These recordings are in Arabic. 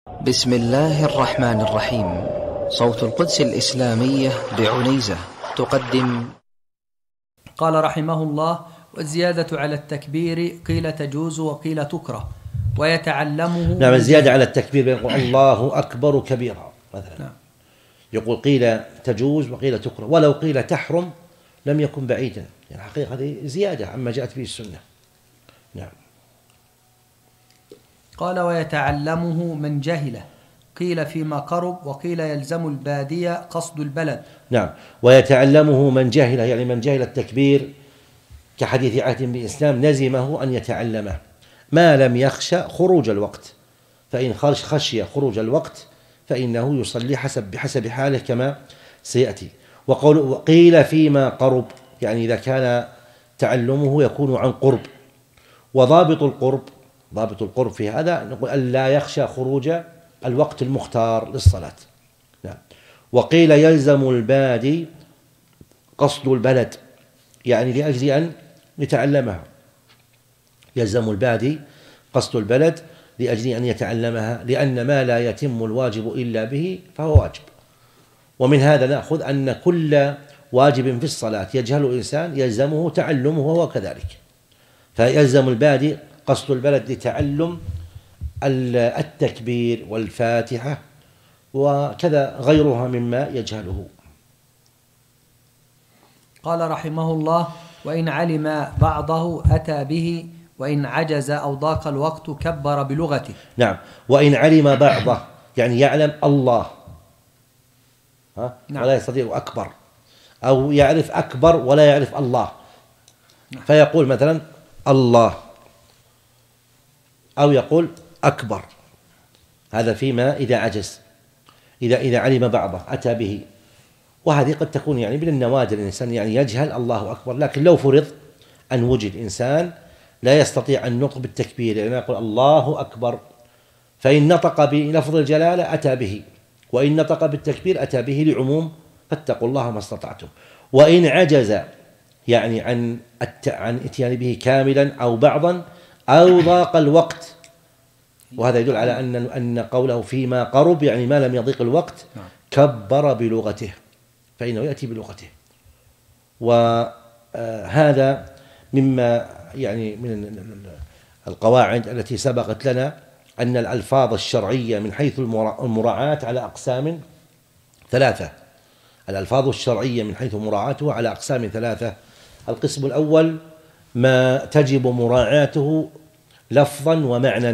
بسم الله الرحمن الرحيم. صوت القدس الإسلامية بعنيزة تقدم. قال رحمه الله: والزيادة على التكبير قيل تجوز وقيل تكره ويتعلمه. نعم، الزيادة على التكبير يقول الله أكبر كبيرا مثلا. نعم. يقول قيل تجوز وقيل تكره، ولو قيل تحرم لم يكن بعيدا، يعني حقيقة هذه زيادة عما جاءت به السنة. نعم. قال: ويتعلمه من جهله، قيل فيما قرب وقيل يلزم البادية قصد البلد. نعم، ويتعلمه من جهله، يعني من جهل التكبير كحديث عهد بالإسلام لزمه أن يتعلمه ما لم يخشى خروج الوقت، فإن خشي خروج الوقت فإنه يصلي بحسب حاله كما سيأتي. وقيل فيما قرب، يعني إذا كان تعلمه يكون عن قرب. وضابط القرب في هذا نقول ألا يخشى خروج الوقت المختار للصلاة. نعم. وقيل يلزم البادي قصد البلد، يعني لأجل أن يتعلمها. يلزم البادي قصد البلد لأجل أن يتعلمها، لأن ما لا يتم الواجب إلا به فهو واجب. ومن هذا نأخذ أن كل واجب في الصلاة يجهل الإنسان يلزمه تعلمه وهو كذلك، فيلزم البادي قصد البلد لتعلم التكبير والفاتحة وكذا غيرها مما يجهله. قال رحمه الله: وإن علم بعضه أتى به، وإن عجز أو ضاق الوقت كبر بلغته. نعم، وإن علم بعضه يعني يعلم الله نعم. ولا يستطيع أكبر، أو يعرف أكبر ولا يعرف الله. نعم. فيقول مثلا الله أو يقول أكبر، هذا فيما إذا عجز. إذا علم بعضه أتى به، وهذه قد تكون يعني من النوادر الإنسان يعني يجهل الله أكبر. لكن لو فرض أن وجد إنسان لا يستطيع أن نطق بالتكبير، يعني يقول الله أكبر، فإن نطق بلفظ الجلالة أتى به، وإن نطق بالتكبير أتى به لعموم فاتقوا الله ما استطعتم. وإن عجز يعني عن اتيان به كاملا أو بعضا أو ضاق الوقت، وهذا يدل على أن قوله فيما قرب يعني ما لم يضيق الوقت كبر بلغته، فإنه يأتي بلغته. وهذا مما يعني من القواعد التي سبقت لنا أن الألفاظ الشرعية من حيث المراعاة على أقسام ثلاثة. الألفاظ الشرعية من حيث مراعاتها على أقسام ثلاثة. القسم الأول ما تجب مراعاته لفظا ومعنى،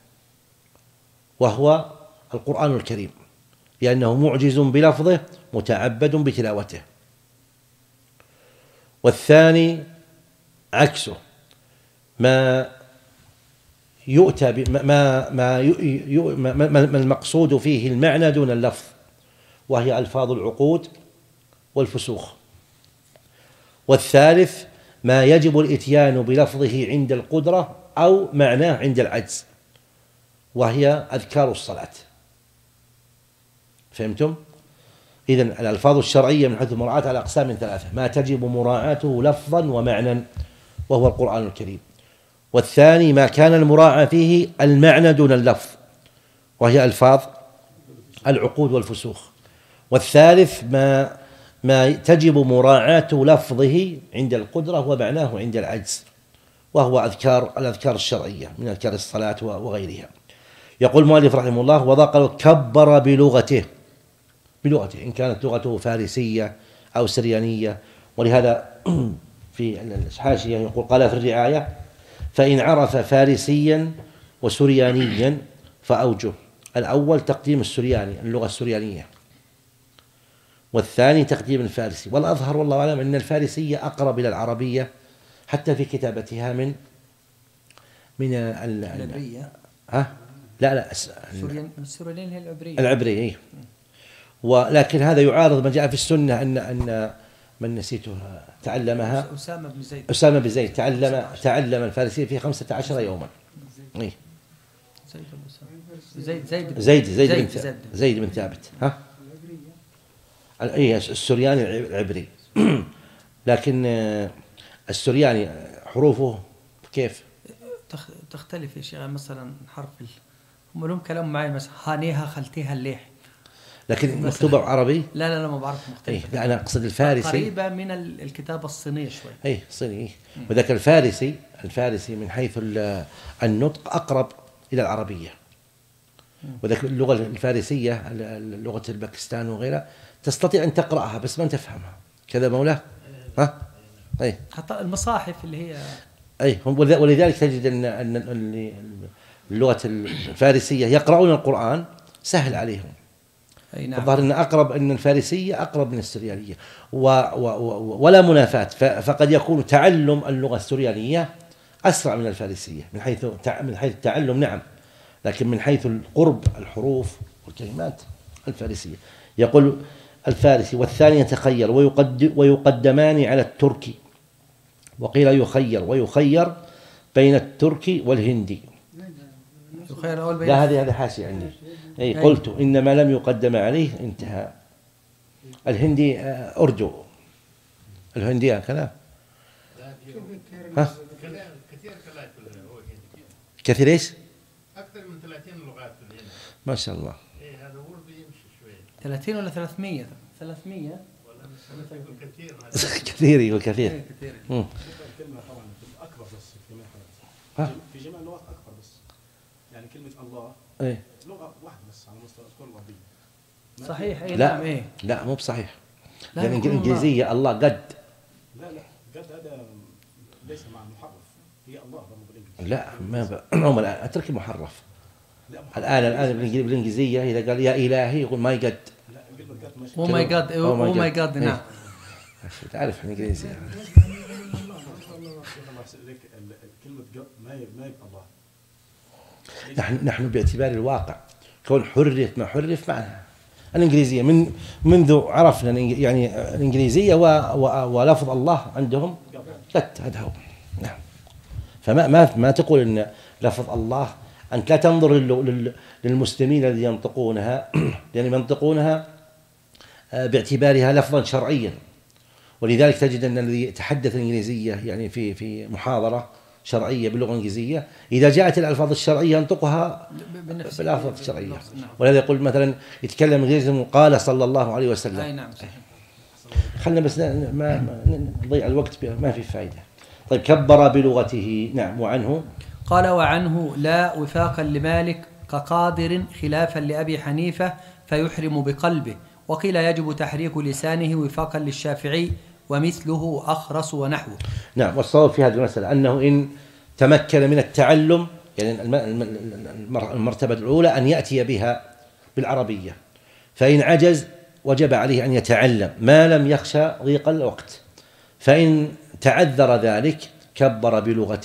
وهو القرآن الكريم، لأنه معجز بلفظه متعبد بتلاوته. والثاني عكسه، ما يؤتى ما المقصود فيه المعنى دون اللفظ، وهي ألفاظ العقود والفسوخ. والثالث ما يجب الإتيان بلفظه عند القدرة أو معناه عند العجز، وهي أذكار الصلاة. فهمتم؟ إذن الألفاظ الشرعية من حيث المراعاة على أقسام ثلاثة: ما تجب مراعاته لفظا ومعنى وهو القرآن الكريم، والثاني ما كان المراعاة فيه المعنى دون اللفظ وهي ألفاظ العقود والفسوخ، والثالث ما تجب مراعاة لفظه عند القدرة ومعناه عند العجز، وهو الأذكار الشرعية من أذكار الصلاة وغيرها. يقول المؤلف رحمه الله: وضاق كبر بلغته إن كانت لغته فارسية أو سريانية. ولهذا في الحاشية يقول قال في الرعاية: فإن عرف فارسيا وسريانيا فأوجه. الأول تقديم السرياني اللغة السريانية، والثاني تقديم الفارسي. والأظهر والله أعلم أن الفارسية أقرب إلى العربية حتى في كتابتها من العبرية. لا السريانية هي العبرية. ولكن هذا يعارض ما جاء في السنة أن من نسيته تعلمها أسامة بن زيد تعلم الفارسية في 15 يوما. زيد بن ثابت. السرياني العبري. لكن السرياني حروفه كيف تختلف يا شيخ. مثلا حرف هم لهم كلام معي مثلا هانيها خلتيها الليح، لكن مكتوبة بعربي؟ لا ما بعرف مختلف. لا أنا أقصد الفارسي قريبة من الكتابة الصينية شوي. صيني. وذاك الفارسي من حيث النطق أقرب إلى العربية. وذاك اللغة الفارسية لغة الباكستان وغيرها تستطيع أن تقرأها بس ما تفهمها كذا مولاه. حتى المصاحف اللي هي ولذلك تجد أن اللغة الفارسية يقرؤون القرآن سهل عليهم. نعم. الظاهر أن الفارسية أقرب من السريانية ولا منافاة، فقد يكون تعلم اللغة السريانية أسرع من الفارسية من حيث التعلم، نعم، لكن من حيث القرب الحروف والكلمات الفارسية. يقول الفارسي والثاني يتخير ويقدمان على التركي، وقيل يخير بين التركي والهندي. لا هذه حاشية عندي. قلت إنما لم يقدم عليه انتهى. الهندي أردو، الهندي هكذا. كثير إيش؟ أكثر من 30 لغات في الهند. ما شاء الله. هذا ورد يمشي شوي. 30 ولا 300 ولا كثير. كثير يقول كثير. الكلمة طبعا أكبر بس في جميع اللغات أكبر بس. يعني كلمة الله لغة واحدة بس على مستوى الكرة الأرضية. صحيح. لا مو بصحيح. لأن الإنجليزية الله قد. لا قد هذا ليس مع المحرف، هي الله لا ما اترك المحرف. الآن بالإنجليزية إذا قال يا إلهي يقول ماي قد. مو ماي جاد نعم. تعرف الإنجليزية. كلمة ما يبقى الله. نحن باعتبار الواقع كون حرف ما حرف معنا الإنجليزية منذ عرفنا يعني الإنجليزية ولفظ الله عندهم قد هذا هو. نعم. فما تقول إن لفظ الله أنت لا تنظر للمسلمين الذين ينطقونها لأن ينطقونها باعتبارها لفظا شرعيا، ولذلك تجد أن الذي يتحدث الإنجليزية يعني في محاضرة شرعية باللغة الإنجليزية إذا جاءت الألفاظ الشرعية ينطقها بالألفاظ الشرعية. ولهذا يقول مثلا يتكلم إنجليزي قال صلى الله عليه وسلم. نعم صحيح. خلنا بس ما نضيع الوقت ما في فائدة. طيب كبر بلغته. نعم. وعنه قال وعنه لا وفاقا لمالك كقادر خلافا لأبي حنيفة فيحرم بقلبه، وقيل يجب تحريك لسانه وفاقا للشافعي ومثله أخرس ونحوه. نعم. والصواب في هذه المسألة أنه إن تمكن من التعلم يعني المرتبة الأولى أن يأتي بها بالعربية، فإن عجز وجب عليه أن يتعلم ما لم يخشى ضيق الوقت، فإن تعذر ذلك كبر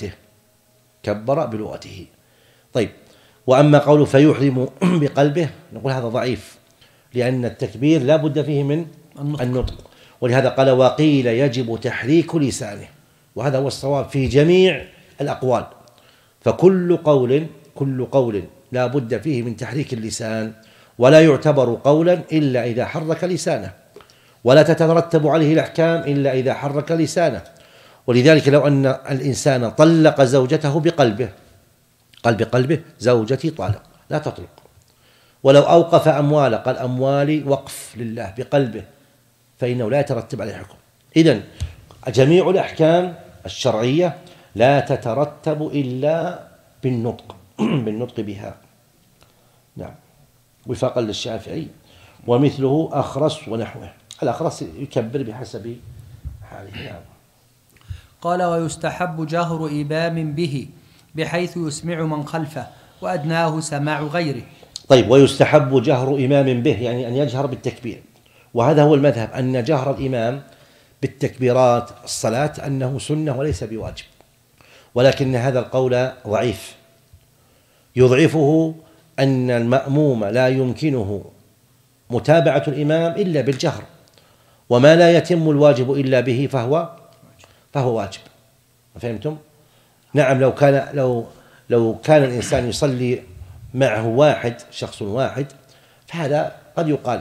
بلغته. طيب وأما قوله فيحرم بقلبه نقول هذا ضعيف، لأن التكبير لا بد فيه من النطق، ولهذا قال وقيل يجب تحريك لسانه، وهذا هو الصواب في جميع الأقوال. فكل قول لا بد فيه من تحريك اللسان، ولا يعتبر قولا إلا إذا حرك لسانه، ولا تترتب عليه الأحكام إلا إذا حرك لسانه. ولذلك لو أن الإنسان طلق زوجته بقلبه قلبه زوجتي طالق لا تطلق، ولو أوقف أمواله قال أموالي وقف لله بقلبه فإنه لا يترتب عليه حكم. إذن جميع الأحكام الشرعية لا تترتب إلا بالنطق بها. نعم. وفاقا للشافعي ومثله أخرس ونحوه. الأخرس يكبر بحسب حاله. نعم. قال ويستحب جهر إمام به بحيث يسمع من خلفه وأدناه سماع غيره. طيب ويستحب جهر إمام به يعني أن يجهر بالتكبير، وهذا هو المذهب أن جهر الإمام بالتكبيرات الصلاة أنه سنة وليس بواجب، ولكن هذا القول ضعيف. يضعفه أن المأموم لا يمكنه متابعة الإمام إلا بالجهر، وما لا يتم الواجب إلا به فهو واجب. فهمتم؟ نعم. لو كان الإنسان يصلي معه شخص واحد فهذا قد يقال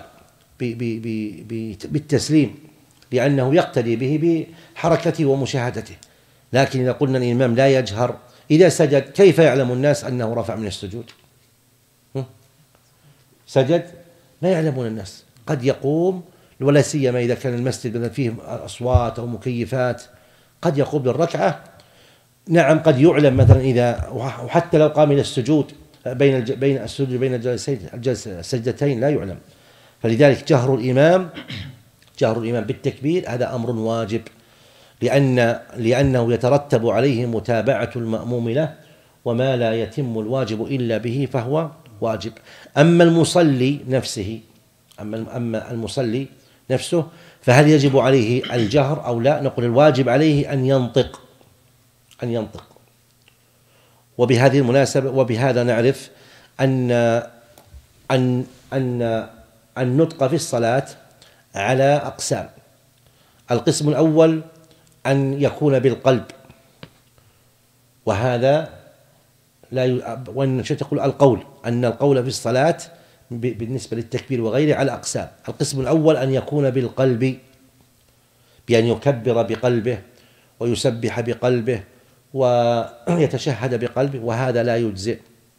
بالتسليم لأنه يقتدي به بحركته ومشاهدته. لكن إذا قلنا الإمام لا يجهر إذا سجد كيف يعلم الناس أنه رفع من السجود؟ سجد لا يعلمون الناس، قد يقوم، ولا سيما إذا كان المسجد مثلا فيه أصوات أو مكيفات، قد يقوم بالركعة. نعم قد يعلم مثلا إذا، وحتى لو قام إلى السجود بين السجود بين السجدتين لا يعلم. فلذلك جهر الإمام بالتكبير هذا أمر واجب، لأنه يترتب عليه متابعة المأموم له، وما لا يتم الواجب إلا به فهو واجب. أما المصلي نفسه فهل يجب عليه الجهر أو لا؟ نقول الواجب عليه أن ينطق. وبهذه المناسبة وبهذا نعرف أن النطق في الصلاة على أقسام. القسم الأول أن يكون بالقلب، وهذا وإن شئت تقول القول، أن القول في الصلاة بالنسبة للتكبير وغيره على أقسام. القسم الأول أن يكون بالقلب، بأن يكبر بقلبه ويسبح بقلبه ويتشهد بقلبه، وهذا لا يجزئ.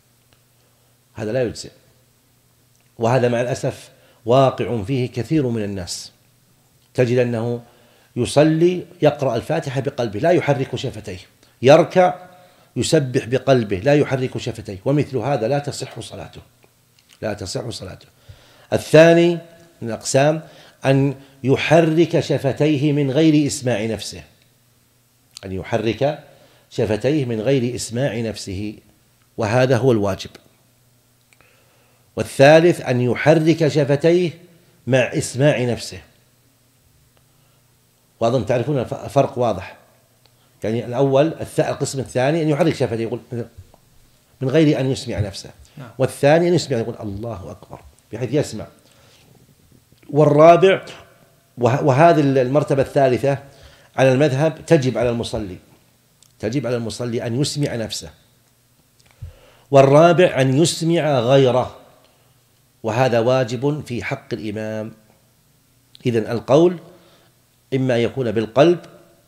وهذا مع الأسف واقع فيه كثير من الناس. تجد أنه يصلي يقرأ الفاتحة بقلبه لا يحرك شفتيه، يركع يسبح بقلبه لا يحرك شفتيه، ومثل هذا لا تصح صلاته. الثاني من الأقسام أن يحرك شفتيه من غير إسماع نفسه، وهذا هو الواجب. والثالث أن يحرك شفتيه مع إسماع نفسه، وأظن تعرفون الفرق واضح. يعني الأول القسم الثاني أن يحرك شفتيه يقول من غير أن يسمع نفسه، والثاني أن يسمع يقول الله أكبر بحيث يسمع. والرابع، وهذه المرتبة الثالثة على المذهب، تجب على المصلي أن يسمع نفسه. والرابع أن يسمع غيره، وهذا واجب في حق الإمام. إذن القول إما يكون بالقلب،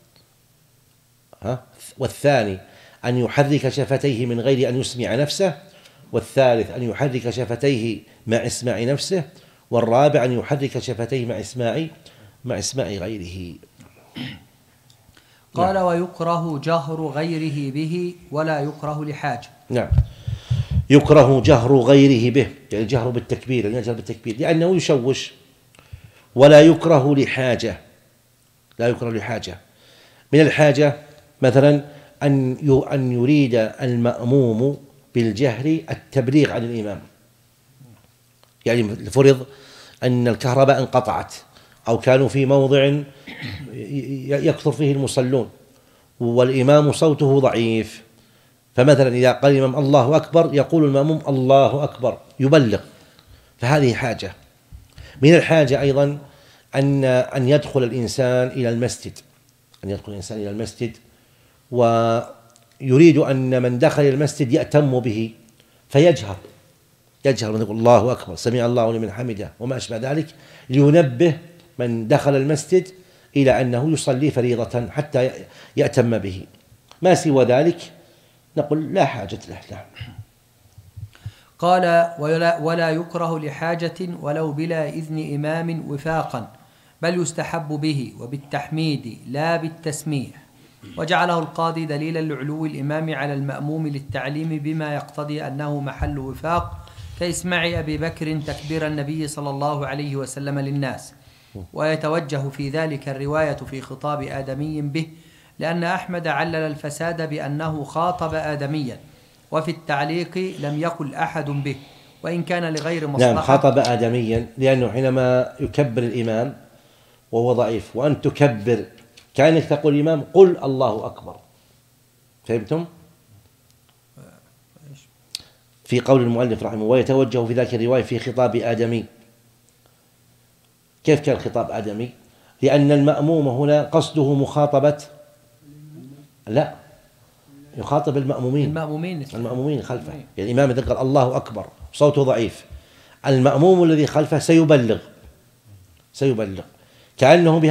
والثاني أن يحرك شفتيه من غير أن يسمع نفسه، والثالث أن يحرك شفتيه مع إسماع نفسه، والرابع أن يحرك شفتيه مع إسماع غيره. قال ويكره جهر غيره به ولا يكره لحاجة. نعم، يكره جهر غيره به، يعني الجهر بالتكبير، لأنه يشوش. ولا يكره لحاجة، من الحاجة مثلا أن يريد المأموم بالجهر التبليغ عن الإمام. يعني فرض أن الكهرباء انقطعت أو كانوا في موضع يكثر فيه المصلون والإمام صوته ضعيف، فمثلا إذا قال الإمام الله أكبر يقول المأموم الله أكبر يبلغ، فهذه حاجة. من الحاجة أيضا أن يدخل الإنسان إلى المسجد، ويريد أن من دخل المسجد يأتم به فيجهر يقول الله أكبر سمع الله لمن حمده وما أشبه ذلك، لينبه من دخل المسجد إلى أنه يصلي فريضة حتى يأتم به. ما سوى ذلك نقول لا حاجة له. قال ولا يكره لحاجة ولو بلا إذن إمام وفاقا، بل يستحب به وبالتحميد لا بالتسميع. وجعله القاضي دليلا لعلو الإمام على المأموم للتعليم بما يقتضي أنه محل وفاق، كإسماع أبي بكر تكبير النبي صلى الله عليه وسلم للناس. ويتوجه في ذلك الرواية في خطاب آدمي به، لأن أحمد علل الفساد بأنه خاطب آدميا، وفي التعليق لم يقل أحد به وإن كان لغير مصلحة. نعم، خاطب آدميا لأنه حينما يكبر الإمام وهو ضعيف وأن تكبر كأنك تقول الإمام قل الله أكبر. فهمتم؟ في قول المؤلف رحمه ويتوجه في ذلك الرواية في خطاب آدمي. كيف كان خطاب آدمي؟ لأن المأموم هنا قصده مخاطبة، لا، يخاطب المأمومين خلفه. يعني الإمام إذا قال الله أكبر صوته ضعيف، المأموم الذي خلفه سيبلغ كأنه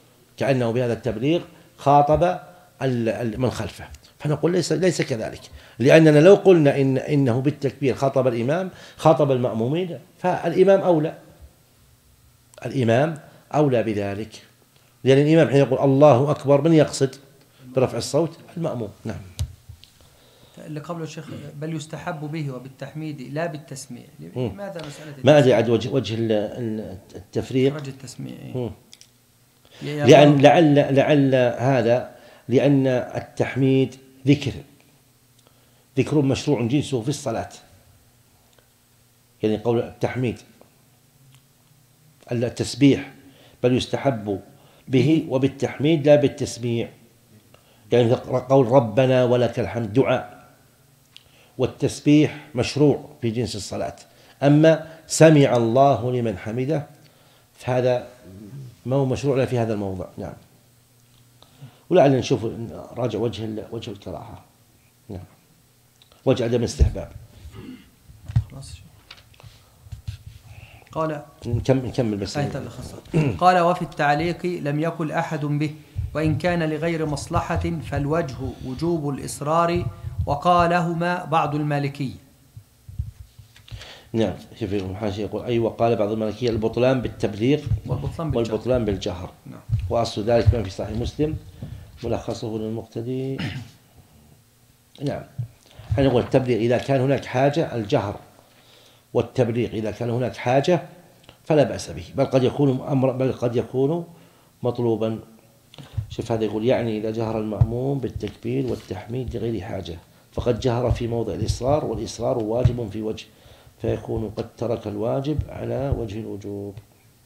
بهذا التبليغ خاطب من خلفه. فنقول ليس كذلك، لأننا لو قلنا إنه بالتكبير خاطب الإمام خاطب المأمومين، فالإمام أولى، الإمام أولى بذلك، لأن الإمام حين يقول الله أكبر من يقصد برفع الصوت؟ المأموم. نعم. اللي قبله الشيخ بل يستحب به وبالتحميد لا بالتسميع، لماذا مسألة ما أدري عاد وجه التفريق، وجه التسميع. لعل هذا لأن التحميد ذكر مشروع جنسه في الصلاة، يعني قول التحميد التسبيح بل يستحب به وبالتحميد لا بالتسميع، يعني قول ربنا ولك الحمد دعاء، والتسبيح مشروع في جنس الصلاة. أما سمع الله لمن حمده فهذا ما هو مشروع لا في هذا الموضع. نعم. ولعلنا نشوف راجع وجه الكراهة. نعم. وجه عدم الاستحباب. قال نكمل بس. قال وفي التعليق لم يقل أحد به، وإن كان لغير مصلحة فالوجه وجوب الإصرار، وقالهما بعض المالكية. نعم. شوف الحاشية يقول أي وقال بعض المالكية البطلان بالتبليغ والبطلان بالجهر. نعم. وأصل ذلك ما في صحيح مسلم ملخصه للمقتدي. نعم. أنا أقول التبليغ إذا كان هناك حاجة، الجهر والتبليغ إذا كان هناك حاجة فلا بأس به، بل قد يكون مطلوبا. شوف هذا يقول يعني إذا جهر المأموم بالتكبير والتحميد لغير حاجة فقد جهر في موضع الإصرار، والإصرار واجب في وجه، فيكون قد ترك الواجب على وجه الوجوب.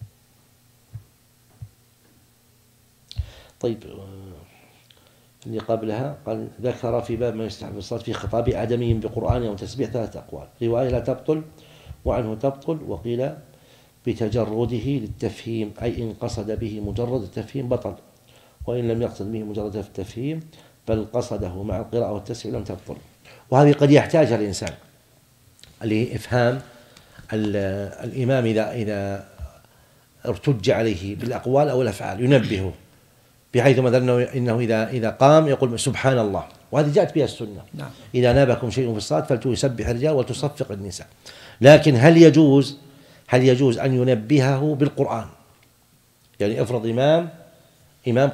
طيب اللي قبلها قال ذكر في باب ما يستحب الصلاة في خطاب آدمي بقرآن أو تسبيح 3 أقوال، رواية لا تبطل وعنه تبطل، وقيل بتجرده للتفهيم أي إن قصد به مجرد التفهيم بطل، وإن لم يقصد به مجرد التفهيم بل قصده مع القراءة والتسبيح لم تبطل. وهذه قد يحتاج الإنسان لإفهام الإمام إذا ارتج عليه بالأقوال أو الأفعال ينبهه، بحيث مثلا إنه إذا قام يقول سبحان الله، وهذه جاءت بها السنة. نعم. إذا نابكم شيء في الصلاة فلتسبح الرجال وتصفق النساء. لكن هل يجوز أن ينبهه بالقرآن؟ يعني افرض إمام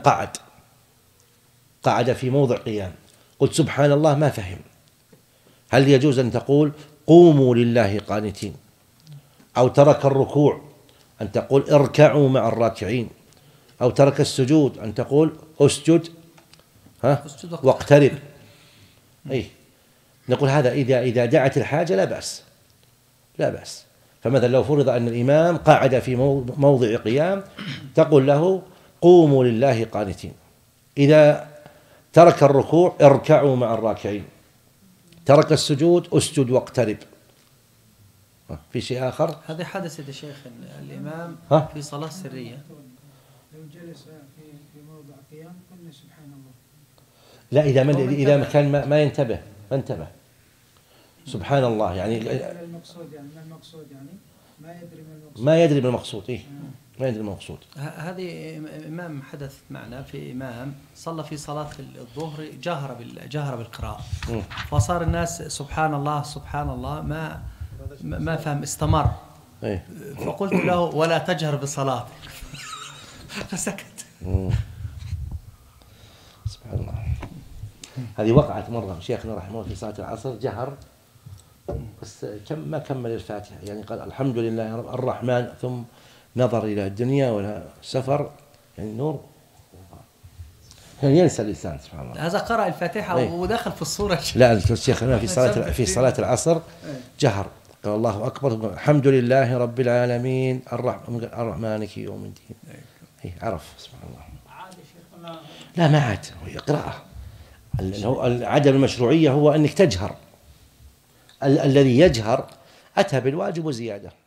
قعد في موضع قيام، قلت سبحان الله ما فهم، هل يجوز أن تقول قوموا لله قانتين؟ أو ترك الركوع أن تقول اركعوا مع الراكعين؟ أو ترك السجود أن تقول اسجد واقترب؟ أي نقول هذا إذا دعت الحاجة لا بأس. فمثلا لو فرض أن الإمام قاعد في موضع قيام تقول له قوموا لله قانتين، إذا ترك الركوع اركعوا مع الراكعين، ترك السجود اسجد واقترب. في شيء آخر؟ هذا حدث يا شيخ الإمام في صلاة سرية لو جلس في موضع قيام قلنا سبحان الله. لا إذا كان ما ينتبه سبحان الله يعني المقصود يعني ما المقصود يعني ما يدري من المقصود. إيه ما يدري من المقصود. هذه إمام حدث معنا في إمام صلى في صلاة الظهر جهر بالقراءة، فصار الناس سبحان الله ما فهم استمر. إيه. فقلت له ولا تجهر بصلاتك فسكت. سبحان الله. هذه وقعت مرة شيخنا رحمه الله في صلاة العصر جهر بس ما كمل الفاتحة، يعني قال الحمد لله رب الرحمن ثم نظر إلى الدنيا ولا سفر، يعني نور يعني ينسى اللسان. سبحان الله. هذا قرأ الفاتحة ودخل في الصورة. لا الشيخنا في صلاة العصر جهر قال الله أكبر الحمد لله رب العالمين الرحمن يوم الدين. إيه عرف. سبحان الله. لا ما عاد قراءة. عدم المشروعية هو أنك تجهر، الذي يجهر أتى بالواجب وزيادة.